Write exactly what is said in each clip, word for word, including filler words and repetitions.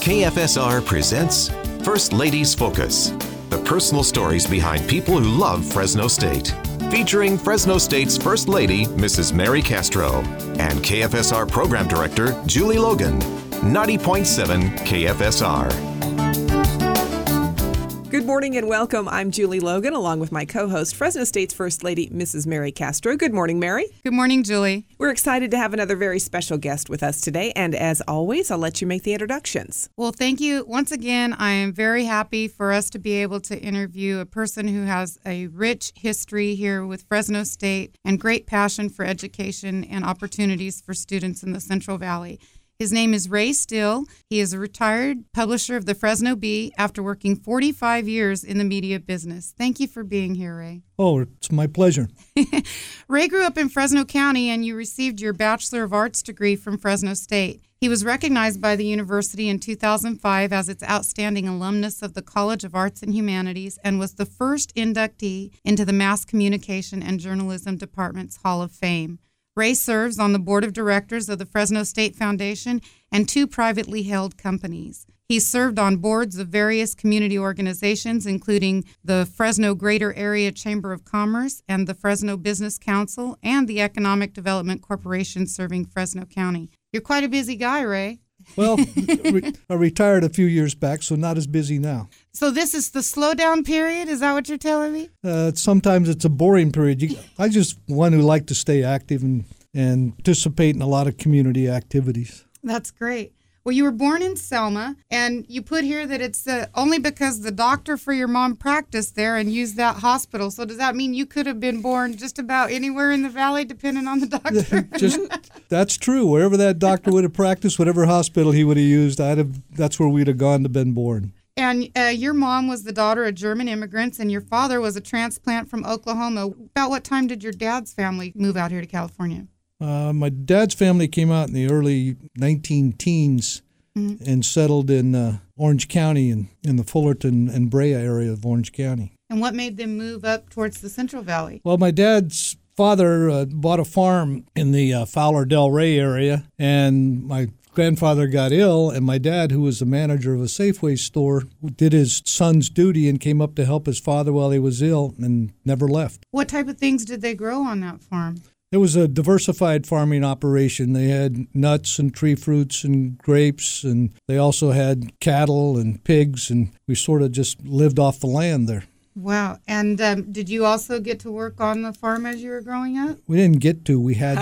K F S R presents First Ladies Focus, the personal stories behind people who love Fresno State. Featuring Fresno State's First Lady, Missus Mary Castro, and K F S R Program Director, Julie Logan. ninety point seven K F S R. Good morning and welcome. I'm Julie Logan, along with my co-host, Fresno State's First Lady, Missus Mary Castro. Good morning, Mary. Good morning, Julie. We're excited to have another very special guest with us today, and as always, I'll let you make the introductions. Well, thank you. Once again, I am very happy for us to be able to interview a person who has a rich history here with Fresno State and great passion for education and opportunities for students in the Central Valley. His name is Ray Still. He is a retired publisher of the Fresno Bee after working forty-five years in the media business. Thank you for being here, Ray. Oh, it's my pleasure. Ray grew up in Fresno County, and you received your Bachelor of Arts degree from Fresno State. He was recognized by the university in two thousand five as its outstanding alumnus of the College of Arts and Humanities and was the first inductee into the Mass Communication and Journalism Department's Hall of Fame. Ray serves on the board of directors of the Fresno State Foundation and two privately held companies. He's served on boards of various community organizations, including the Fresno Greater Area Chamber of Commerce and the Fresno Business Council and the Economic Development Corporation serving Fresno County. You're quite a busy guy, Ray. Well, re- I retired a few years back, so not as busy now. So this is the slowdown period? Is that what you're telling me? Uh, sometimes it's a boring period. You, I just one who like to stay active and, and participate in a lot of community activities. That's great. Well, you were born in Selma, and you put here that it's uh, only because the doctor for your mom practiced there and used that hospital. So does that mean you could have been born just about anywhere in the valley, depending on the doctor? Just that's true. Wherever that doctor would have practiced, whatever hospital he would have used, I'd have. That's where we'd have gone to been born. And uh, your mom was the daughter of German immigrants, and your father was a transplant from Oklahoma. About what time did your dad's family move out here to California? Uh, my dad's family came out in the early nineteen teens mm-hmm. and settled in uh, Orange County and in the Fullerton and Brea area of Orange County. And what made them move up towards the Central Valley? Well, my dad's father uh, bought a farm in the uh, Fowler Del Rey area, and my grandfather got ill, and my dad, who was the manager of a Safeway store, did his son's duty and came up to help his father while he was ill and never left. What type of things did they grow on that farm? It was a diversified farming operation. They had nuts and tree fruits and grapes, and they also had cattle and pigs, and we sort of just lived off the land there. Wow. And um, did you also get to work on the farm as you were growing up? We didn't get to. We had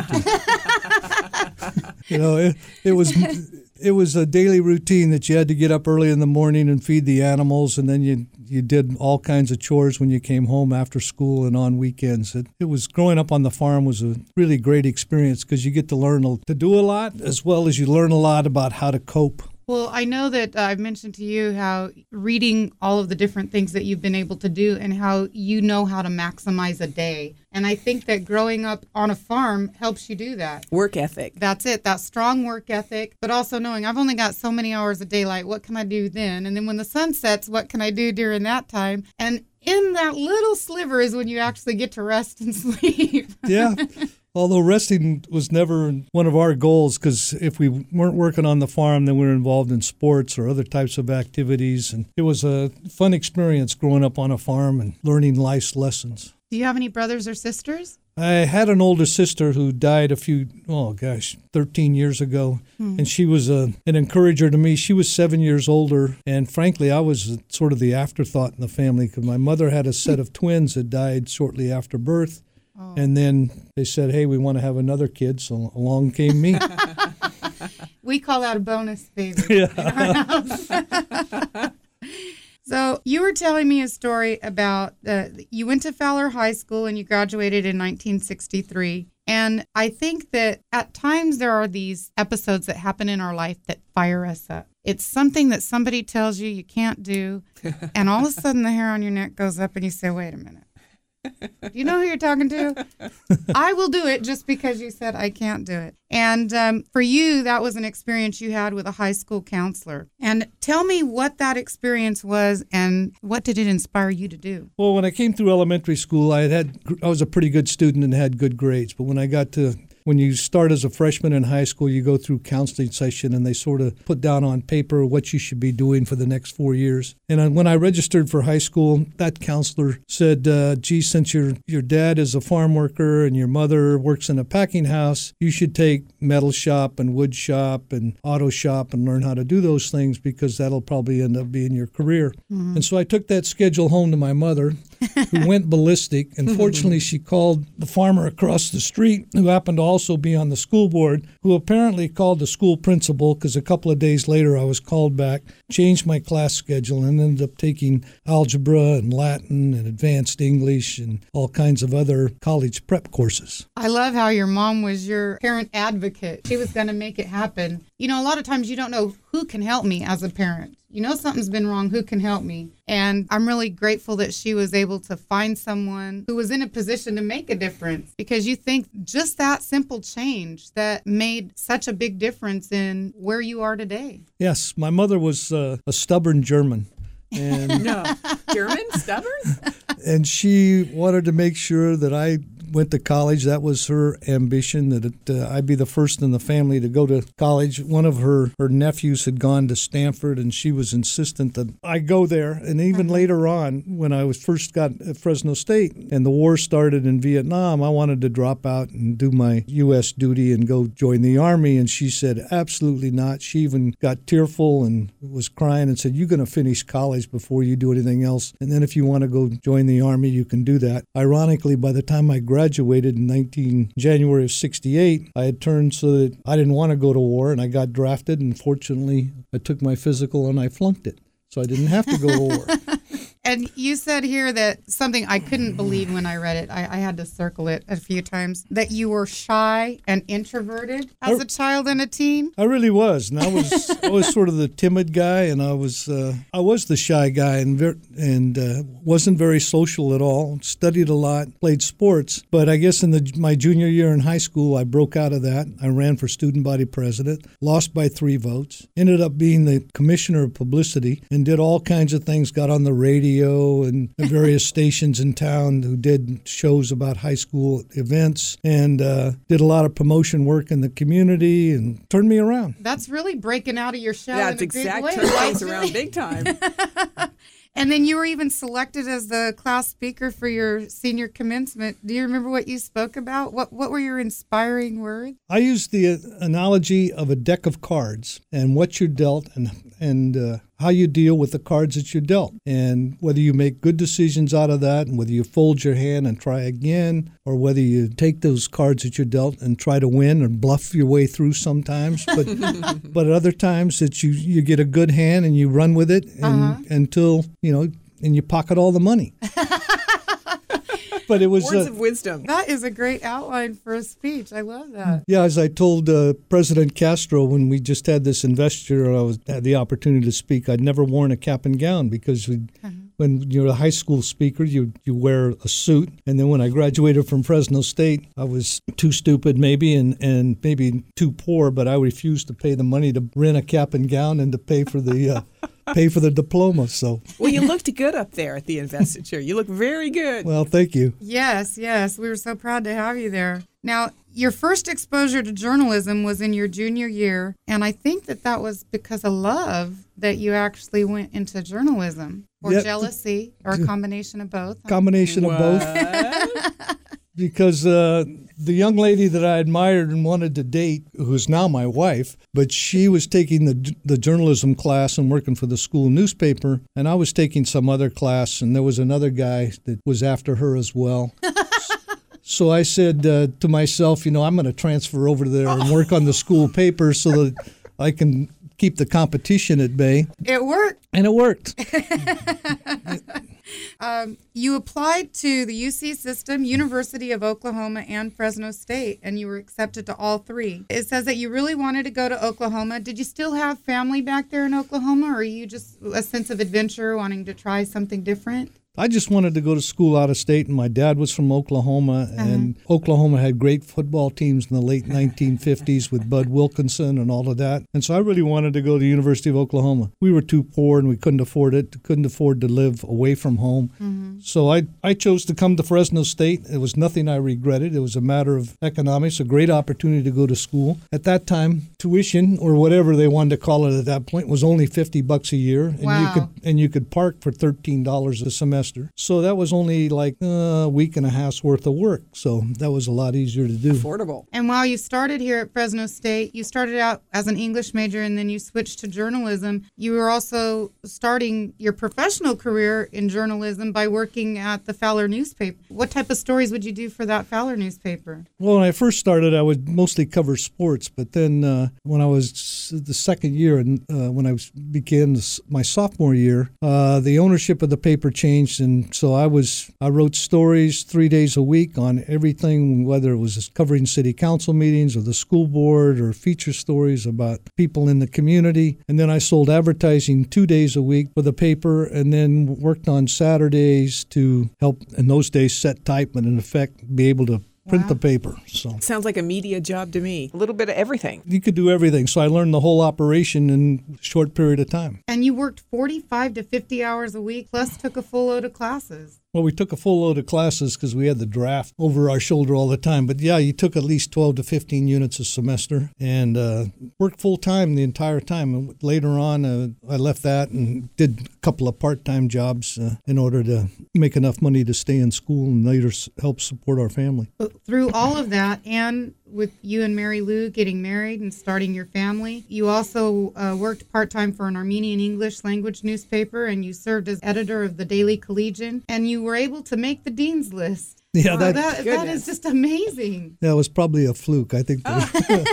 to. you know, it, it was... It was a daily routine that you had to get up early in the morning and feed the animals, and then you you did all kinds of chores when you came home after school and on weekends. It, it was growing up on the farm was a really great experience because you get to learn to do a lot as well as you learn a lot about how to cope. Well, I know that uh, I've mentioned to you how reading all of the different things that you've been able to do and how you know how to maximize a day. And I think that growing up on a farm helps you do that. Work ethic. That's it, that strong work ethic, but also knowing I've only got so many hours of daylight. What can I do then? And then when the sun sets, what can I do during that time? And in that little sliver is when you actually get to rest and sleep. Yeah. Although resting was never one of our goals, because if we weren't working on the farm, then we were involved in sports or other types of activities. And it was a fun experience growing up on a farm and learning life's lessons. Do you have any brothers or sisters? I had an older sister who died a few, oh gosh, thirteen years ago. Hmm. And she was a, an encourager to me. She was seven years older. And frankly, I was sort of the afterthought in the family because my mother had a set of twins that died shortly after birth. Oh. And then they said, hey, we want to have another kid, so along came me. We call that a bonus baby. Yeah. So you were telling me a story about uh, you went to Fowler High School and you graduated in nineteen sixty-three. And I think that at times there are these episodes that happen in our life that fire us up. It's something that somebody tells you you can't do, and all of a sudden the hair on your neck goes up and you say, wait a minute. Do you know who you're talking to? I will do it just because you said I can't do it. And um, for you, that was an experience you had with a high school counselor. And tell me what that experience was and what did it inspire you to do? Well, when I came through elementary school, I had, had I was a pretty good student and had good grades. But when I got to when you start as a freshman in high school, you go through counseling session and they sort of put down on paper what you should be doing for the next four years. And when I registered for high school, that counselor said, uh, gee, since your, your dad is a farm worker and your mother works in a packing house, you should take metal shop and wood shop and auto shop and learn how to do those things because that'll probably end up being your career. Mm-hmm. And so I took that schedule home to my mother, who went ballistic. And fortunately, she called the farmer across the street, who happened to also be on the school board, who apparently called the school principal because a couple of days later I was called back, changed my class schedule, and ended up taking algebra and Latin and advanced English and all kinds of other college prep courses. I love how your mom was your parent advocate. She was going to make it happen. You know, a lot of times you don't know who can help me as a parent. You know something's been wrong, who can help me? And I'm really grateful that she was able to find someone who was in a position to make a difference, because you think just that simple change that made such a big difference in where you are today. Yes, my mother was uh, a stubborn German. And no, German? Stubborn? And she wanted to make sure that I went to college. That was her ambition, that it, uh, I'd be the first in the family to go to college. One of her, her nephews had gone to Stanford, and she was insistent that I go there. And even later on, when I was first got at Fresno State and the war started in Vietnam, I wanted to drop out and do my U S duty and go join the Army. And she said, absolutely not. She even got tearful and was crying and said, you're going to finish college before you do anything else. And then if you want to go join the Army, you can do that. Ironically, by the time I graduated, graduated in nineteen January of sixty-eight, I had turned so that I didn't want to go to war, and I got drafted, and fortunately I took my physical and I flunked it, so I didn't have to go to war. And you said here that something I couldn't believe when I read it, I, I had to circle it a few times, that you were shy and introverted as I, a child and a teen. I really was. And I was I was sort of the timid guy, and I was uh, I was the shy guy, and ver- and uh, wasn't very social at all. Studied a lot, played sports, but I guess in the, my junior year in high school, I broke out of that. I ran for student body president, lost by three votes, ended up being the commissioner of publicity, and did all kinds of things, got on the radio and various stations in town who did shows about high school events, and uh, did a lot of promotion work in the community and turned me around. That's really breaking out of your shell. That's in a big exact. way. Turn things around big time. And then you were even selected as the class speaker for your senior commencement. Do you remember what you spoke about? What What were your inspiring words? I used the uh, analogy of a deck of cards and what you're dealt, and and uh, how you deal with the cards that you're dealt, and whether you make good decisions out of that, and whether you fold your hand and try again, or whether you take those cards that you're dealt and try to win and bluff your way through sometimes. But but at other times that you, you get a good hand and you run with it and, uh-huh. until, you know, and you pocket all the money. But it was words uh, of wisdom. That is a great outline for a speech. I love that. Yeah, as I told uh, President Castro when we just had this investiture, I was had the opportunity to speak. I'd never worn a cap and gown because we, uh-huh. when you're a high school speaker, you you wear a suit. And then when I graduated from Fresno State, I was too stupid maybe and, and maybe too poor, but I refused to pay the money to rent a cap and gown and to pay for the uh, pay for the diploma. So well, you looked good up there at the investiture. You look very good. Well, thank you. Yes, yes. We were so proud to have you there. Now, your first exposure to journalism was in your junior year, and I think that that was because of love that you actually went into journalism, or yep. jealousy, or a combination of both. Combination what? of both. Because uh, the young lady that I admired and wanted to date, who's now my wife, but she was taking the the journalism class and working for the school newspaper, and I was taking some other class, and there was another guy that was after her as well. So I said uh, to myself, you know, I'm going to transfer over there and work on the school paper so that I can keep the competition at bay. It worked. And it worked. um, you applied to the U C system, University of Oklahoma, and Fresno State, and you were accepted to all three. It says that you really wanted to go to Oklahoma. Did you still have family back there in Oklahoma, or are you just a sense of adventure wanting to try something different? I just wanted to go to school out of state, and my dad was from Oklahoma, uh-huh. and Oklahoma had great football teams in the late nineteen fifties with Bud Wilkinson and all of that. And so I really wanted to go to the University of Oklahoma. We were too poor, and we couldn't afford it, couldn't afford to live away from home. Mm-hmm. So I, I chose to come to Fresno State. It was nothing I regretted. It was a matter of economics, a great opportunity to go to school. At that time, tuition, or whatever they wanted to call it at that point, was only fifty bucks a year. And wow. you could and you could park for thirteen dollars a semester. So that was only like a week and a half's worth of work. So that was a lot easier to do. Affordable. And while you started here at Fresno State, you started out as an English major and then you switched to journalism. You were also starting your professional career in journalism by working at the Fowler newspaper. What type of stories would you do for that Fowler newspaper? Well, when I first started, I would mostly cover sports. But then uh, when I was the second year, and uh, when I was, began this, my sophomore year, uh, the ownership of the paper changed. And so I was I wrote stories three days a week on everything, whether it was covering city council meetings or the school board or feature stories about people in the community. And then I sold advertising two days a week for the paper, and then worked on Saturdays to help, in those days, set type and, in effect, be able to print wow. the paper. So sounds like a media job to me. A little bit of everything. You could do everything. So I learned the whole operation in a short period of time. And you worked forty-five to fifty hours a week, plus took a full load of classes. Well, we took a full load of classes because we had the draft over our shoulder all the time. But yeah, you took at least twelve to fifteen units a semester and uh, worked full time the entire time. And later on, uh, I left that and did a couple of part-time jobs uh, in order to make enough money to stay in school and later s- help support our family. But through all of that, and with you and Mary Lou getting married and starting your family, you also uh, worked part-time for an Armenian English language newspaper, and you served as editor of the Daily Collegian, and you were able to make the Dean's List. Yeah, wow, that, that, that is just amazing. That was probably a fluke, I think. Oh.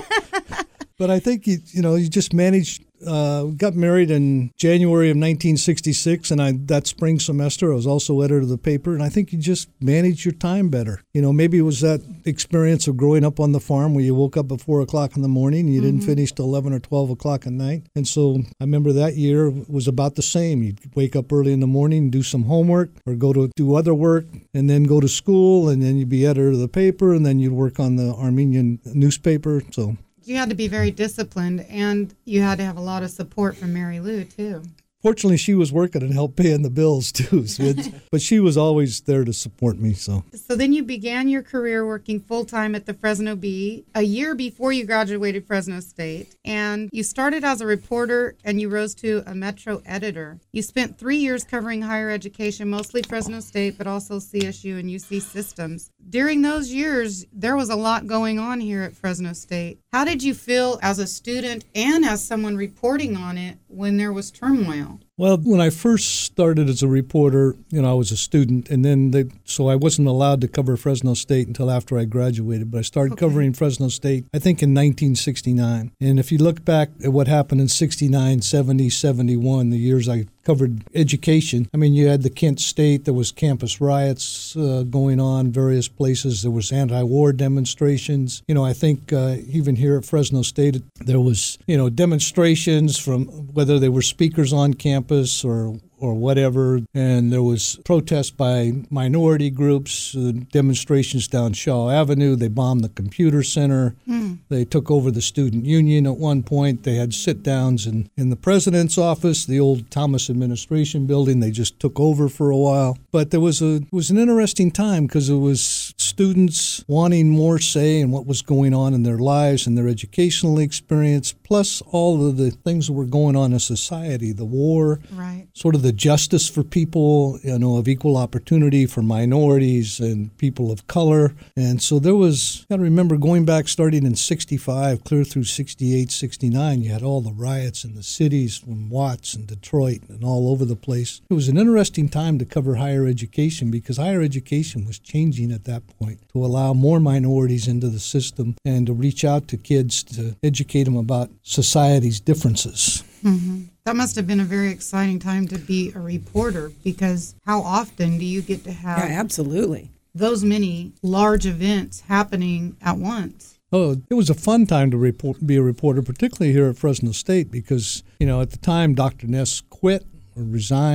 But I think, you, you know, you just managed. Uh, got married in January of nineteen sixty-six, and I that spring semester I was also editor of the paper, and I think you just manage your time better. You know, maybe it was that experience of growing up on the farm where you woke up at four o'clock in the morning and you mm-hmm. didn't finish till eleven or twelve o'clock at night. And so I remember that year was about the same. You'd wake up early in the morning and do some homework or go to do other work and then go to school, and then you'd be editor of the paper, and then you'd work on the Armenian newspaper. So you had to be very disciplined, and you had to have a lot of support from Mary Lou, too. Fortunately, she was working and helped paying the bills, too. So but she was always there to support me. So So then you began your career working full-time at the Fresno Bee a year before you graduated Fresno State. And you started as a reporter, and you rose to a Metro editor. You spent three years covering higher education, mostly Fresno State, but also C S U and U C systems. During those years, there was a lot going on here at Fresno State. How did you feel as a student and as someone reporting on it when there was turmoil? Well, when I first started as a reporter, you know, I was a student, and then they, so I wasn't allowed to cover Fresno State until after I graduated. But I started okay. covering Fresno State, I think, in nineteen sixty-nine. And if you look back at what happened in sixty-nine, seventy, seventy-one, the years I covered education, I mean, you had the Kent State, there was campus riots uh, going on various places, there was anti-war demonstrations. You know, I think uh, even here at Fresno State, there was, you know, demonstrations from whether they were speakers on campus or or whatever, and there was protests by minority groups, uh, demonstrations down Shaw Avenue. They bombed the computer center. Mm. They took over the student union at one point. They had sit-downs in, in the president's office, the old Thomas Administration Building. They just took over for a while. But there was a it was an interesting time because it was students wanting more say in what was going on in their lives and their educational experience, plus all of the things that were going on in society, the war, right. sort of the justice for people, you know, of equal opportunity for minorities and people of color. And so there was, got to remember, going back starting in sixty-five, clear through sixty-eight, sixty-nine, you had all the riots in the cities from Watts and Detroit and all over the place. It was an interesting time to cover higher education because higher education was changing at that point to allow more minorities into the system and to reach out to kids to educate them about society's differences. Mm-hmm. That must have been a very exciting time to be a reporter, because how often do you get to have yeah, absolutely. those many large events happening at once? Oh, it was a fun time to report, be a reporter, particularly here at Fresno State, because, you know, at the time Doctor Ness quit or resigned,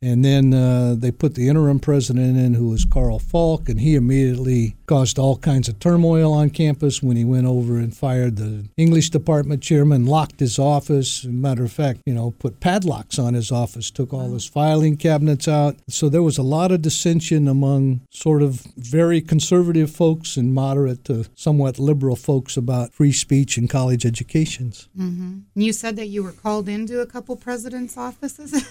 And then uh, they put the interim president in, who was Carl Falk, and he immediately caused all kinds of turmoil on campus when he went over and fired the English department chairman, locked his office. As a matter of fact, you know, put padlocks on his office, took all his filing cabinets out. So there was a lot of dissension among sort of very conservative folks and moderate to somewhat liberal folks about free speech and college educations. Mm-hmm. You said that you were called into a couple presidents' offices?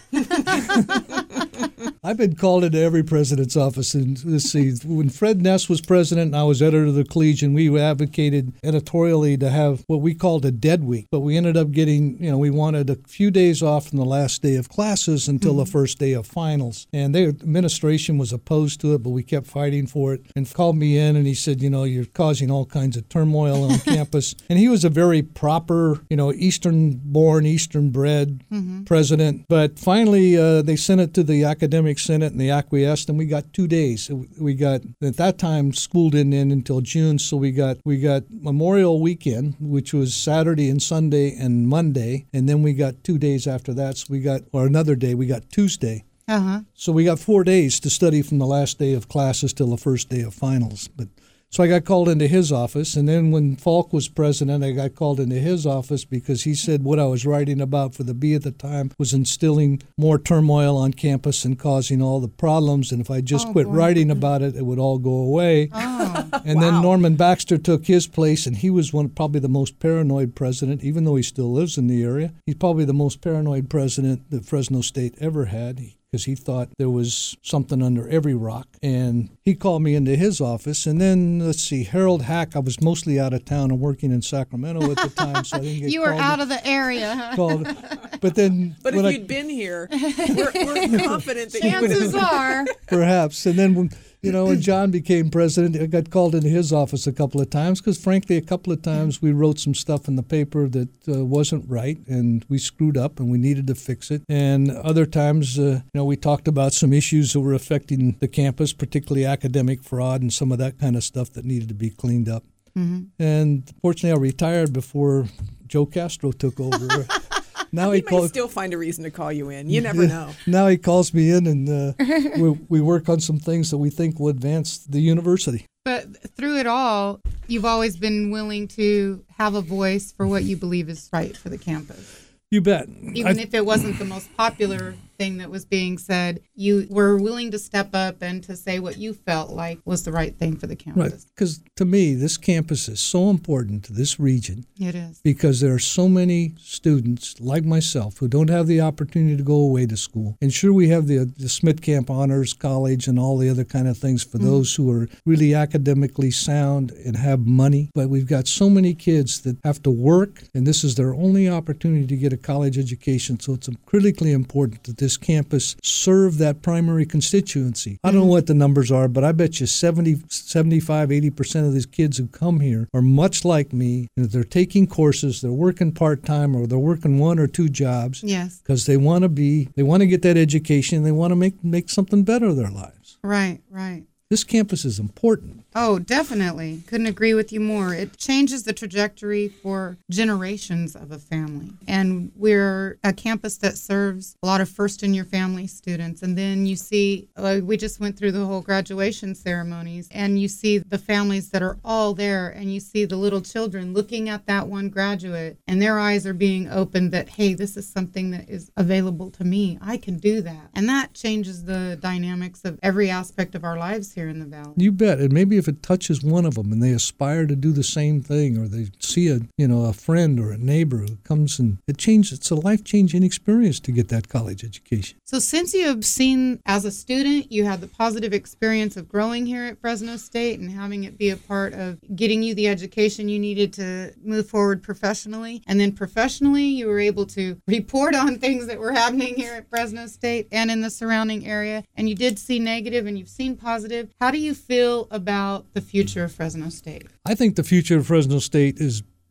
I've been called into every president's office. And let's see, when Fred Ness was president and I was editor of the Collegian, we advocated editorially to have what we called a dead week. But we ended up getting, you know, we wanted a few days off from the last day of classes until mm-hmm. the first day of finals. And the administration was opposed to it, but we kept fighting for it. And called me in and he said, you know, you're causing all kinds of turmoil on campus. And he was a very proper, you know, Eastern-born, Eastern-bred mm-hmm. president. But finally, uh, they sent it to the academic senate and they acquiesced, and we got two days. We got, at that time, school didn't end until June, so we got we got Memorial Weekend, which was Saturday and Sunday and Monday, and then we got two days after that, so we got, or another day, we got Tuesday. Uh-huh. So we got four days to study from the last day of classes till the first day of finals. But so I got called into his office, and then when Falk was president, I got called into his office because he said what I was writing about for the Bee at the time was instilling more turmoil on campus and causing all the problems, and if I just oh, quit boy. writing about it, it would all go away. Oh. And wow. then Norman Baxter took his place, and he was one probably the most paranoid president, even though he still lives in the area. He's probably the most paranoid president that Fresno State ever had. He, because he thought there was something under every rock. And he called me into his office. And then, let's see, Harold Hack, I was mostly out of town and working in Sacramento at the time, so I didn't get You called. were out of the area, huh? Called. But then... But if I, you'd been here, we're, we're confident that you would Chances have. are. Perhaps. And then, when, you know, when John became president, I got called into his office a couple of times because, frankly, a couple of times we wrote some stuff in the paper that uh, wasn't right, and we screwed up, and we needed to fix it. And other times, uh, you know, we talked about some issues that were affecting the campus, particularly academic fraud and some of that kind of stuff that needed to be cleaned up. Mm-hmm. And fortunately, I retired before Joe Castro took over. Now he he may calls, still find a reason to call you in. You never know. Now he calls me in, and uh, we, we work on some things that we think will advance the university. But through it all, you've always been willing to have a voice for what you believe is right for the campus. You bet. Even I, if it wasn't the most popular thing that was being said, you were willing to step up and to say what you felt like was the right thing for the campus. Right, because to me, this campus is so important to this region. It is. Because there are so many students like myself who don't have the opportunity to go away to school. And sure, we have the, the Smith Camp Honors College and all the other kind of things for mm-hmm. those who are really academically sound and have money. But we've got so many kids that have to work, and this is their only opportunity to get a college education. So it's critically important that this campus serve that primary constituency. I don't know what the numbers are, but I bet you seventy, seventy-five, eighty percent of these kids who come here are much like me, and they're taking courses, they're working part-time, or they're working one or two jobs. Yes. Because they want to be, they want to get that education, they want to make, make something better of their lives. Right, right. This campus is important. Oh, definitely. Couldn't agree with you more. It changes the trajectory for generations of a family. And we're a campus that serves a lot of first-in-your-family students. And then you see, uh, we just went through the whole graduation ceremonies, and you see the families that are all there, and you see the little children looking at that one graduate, and their eyes are being opened that, hey, this is something that is available to me. I can do that. And that changes the dynamics of every aspect of our lives here in the Valley. You bet. And maybe if it touches one of them and they aspire to do the same thing, or they see a, you know, a friend or a neighbor who comes and it changes, it's a life-changing experience to get that college education. So since you have seen as a student, you had the positive experience of growing here at Fresno State and having it be a part of getting you the education you needed to move forward professionally. And then professionally, you were able to report on things that were happening here at Fresno State and in the surrounding area. And you did see negative and you've seen positive. How do you feel about the future of Fresno State? I think the future of Fresno State is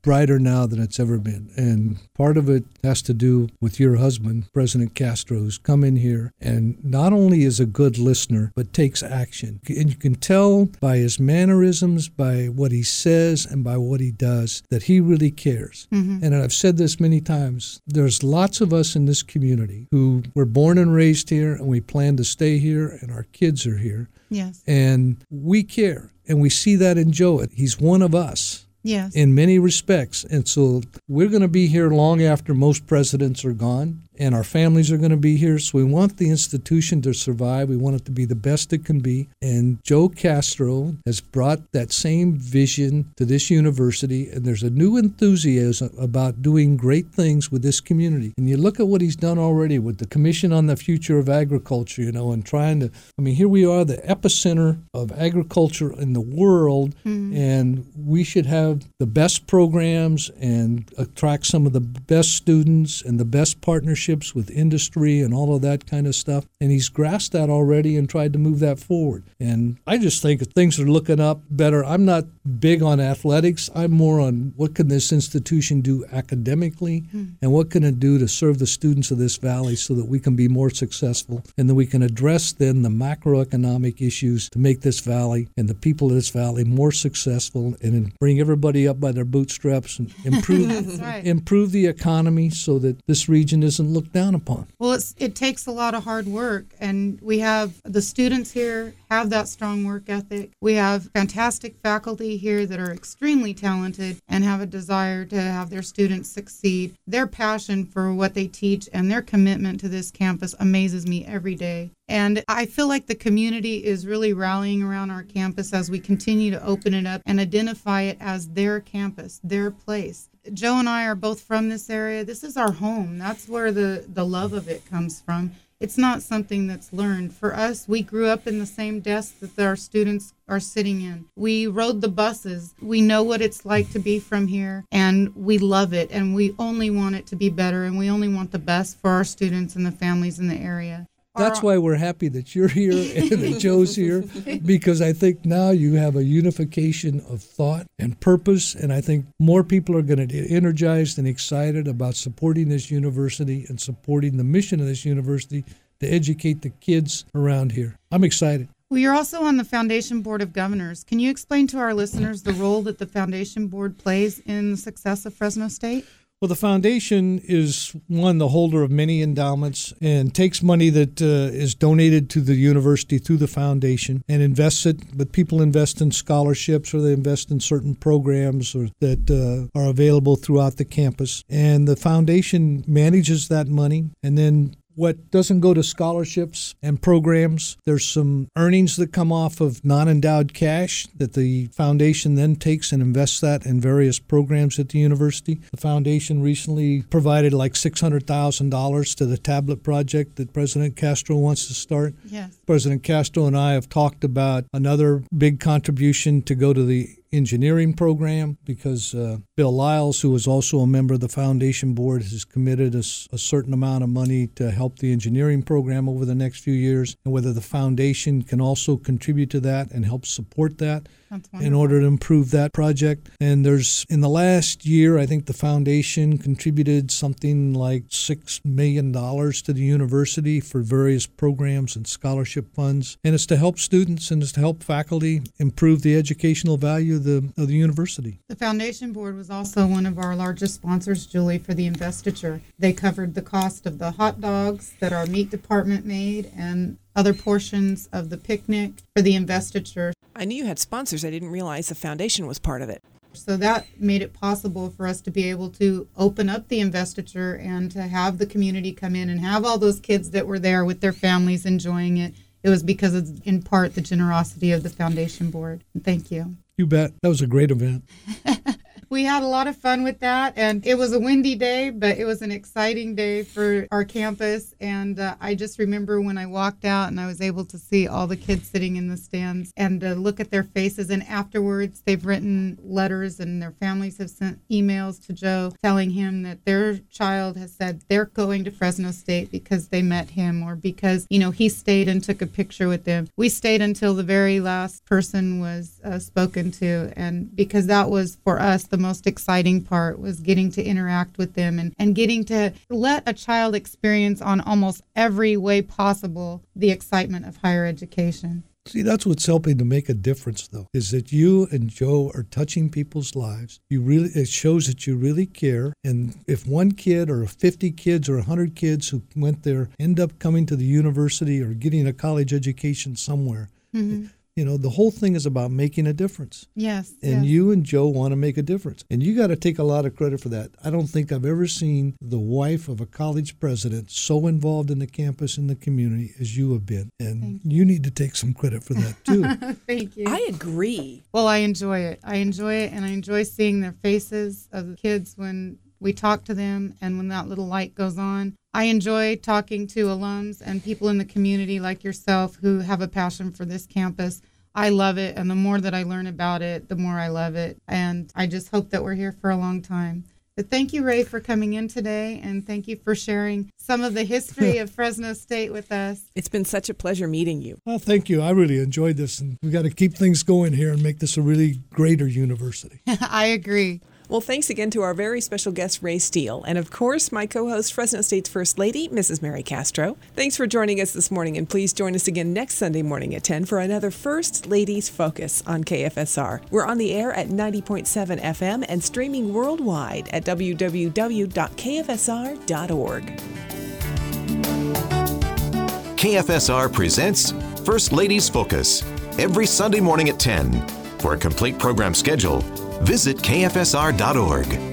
brighter now than it's ever been. And part of it has to do with your husband, President Castro, who's come in here and not only is a good listener, but takes action. And you can tell by his mannerisms, by what he says, and by what he does that he really cares. Mm-hmm. And I've said this many times, there's lots of us in this community who were born and raised here, and we plan to stay here, and our kids are here. Yes. And we care, and we see that in Joe. He's one of us. Yes. In many respects. And so we're going to be here long after most presidents are gone, and our families are going to be here. So we want the institution to survive. We want it to be the best it can be. And Joe Castro has brought that same vision to this university, and there's a new enthusiasm about doing great things with this community. And you look at what he's done already with the Commission on the Future of Agriculture, you know, and trying to, I mean, here we are, the epicenter of agriculture in the world, mm-hmm. and we should have the best programs and attract some of the best students and the best partnerships with industry and all of that kind of stuff. And he's grasped that already and tried to move that forward. And I just think that things are looking up better. I'm not big on athletics. I'm more on what can this institution do academically mm. and what can it do to serve the students of this valley so that we can be more successful and that we can address then the macroeconomic issues to make this valley and the people of this valley more successful and bring everybody up by their bootstraps and improve right. improve the economy so that this region isn't looked down upon. Well, it's, it takes a lot of hard work, and we have the students here have that strong work ethic. We have fantastic faculty here that are extremely talented and have a desire to have their students succeed. Their passion for what they teach and their commitment to this campus amazes me every day. And I feel like the community is really rallying around our campus as we continue to open it up and identify it as their campus, their place. Joe and I are both from this area. This is our home. That's where the, the love of it comes from. It's not something that's learned. For us, we grew up in the same desk that our students are sitting in. We rode the buses. We know what it's like to be from here, and we love it, and we only want it to be better, and we only want the best for our students and the families in the area. That's why we're happy that you're here and that Joe's here, because I think now you have a unification of thought and purpose, and I think more people are going to get energized and excited about supporting this university and supporting the mission of this university to educate the kids around here. I'm excited. Well, you're also on the Foundation Board of Governors. Can you explain to our listeners the role that the Foundation Board plays in the success of Fresno State? Well, the foundation is, one, the holder of many endowments and takes money that uh, is donated to the university through the foundation and invests it. But people invest in scholarships or they invest in certain programs or that uh, are available throughout the campus. And the foundation manages that money, and then what doesn't go to scholarships and programs, there's some earnings that come off of non-endowed cash that the foundation then takes and invests that in various programs at the university. The foundation recently provided like six hundred thousand dollars to the tablet project that President Castro wants to start. Yes. President Castro and I have talked about another big contribution to go to the engineering program because uh, Bill Lyles, who is also a member of the foundation board, has committed a, a certain amount of money to help the engineering program over the next few years, and whether the foundation can also contribute to that and help support that in order to improve that project. And there's, in the last year, I think the foundation contributed something like six million dollars to the university for various programs and scholarship funds. And it's to help students and it's to help faculty improve the educational value of the, of the university. The foundation board was also one of our largest sponsors, Julie, for the investiture. They covered the cost of the hot dogs that our meat department made and other portions of the picnic for the investiture. I knew you had sponsors. I didn't realize the foundation was part of it. So that made it possible for us to be able to open up the investiture and to have the community come in and have all those kids that were there with their families enjoying it. It was because of, in part, the generosity of the foundation board. Thank you. You bet. That was a great event. We had a lot of fun with that, and it was a windy day, but it was an exciting day for our campus. And uh, I just remember when I walked out and I was able to see all the kids sitting in the stands and uh, look at their faces. And afterwards, they've written letters and their families have sent emails to Joe telling him that their child has said they're going to Fresno State because they met him or because, you know, he stayed and took a picture with them. We stayed until the very last person was uh, spoken to, and because that was, for us, the most exciting part, was getting to interact with them and, and getting to let a child experience on almost every way possible the excitement of higher education. See, that's what's helping to make a difference, though, is that you and Joe are touching people's lives. You really, it shows that you really care. And if one kid or fifty kids or one hundred kids who went there end up coming to the university or getting a college education somewhere, mm-hmm. you know, the whole thing is about making a difference. Yes. And yes. you and Joe want to make a difference. And you got to take a lot of credit for that. I don't think I've ever seen the wife of a college president so involved in the campus and the community as you have been. And you. you need to take some credit for that, too. Thank you. I agree. Well, I enjoy it. I enjoy it, and I enjoy seeing their faces of the kids when we talk to them and when that little light goes on. I enjoy talking to alums and people in the community like yourself who have a passion for this campus. I love it, and the more that I learn about it, the more I love it. And I just hope that we're here for a long time. But thank you, Ray, for coming in today, and thank you for sharing some of the history of Fresno State with us. It's been such a pleasure meeting you. Well, thank you. I really enjoyed this, and we got to keep things going here and make this a really greater university. I agree. Well, thanks again to our very special guest, Ray Steele, and of course, my co-host, Fresno State's First Lady, Missus Mary Castro. Thanks for joining us this morning, and please join us again next Sunday morning at ten for another First Ladies Focus on K F S R. We're on the air at ninety point seven F M and streaming worldwide at w w w dot k f s r dot org. K F S R presents First Ladies Focus every Sunday morning at ten. For a complete program schedule, visit k f s r dot org.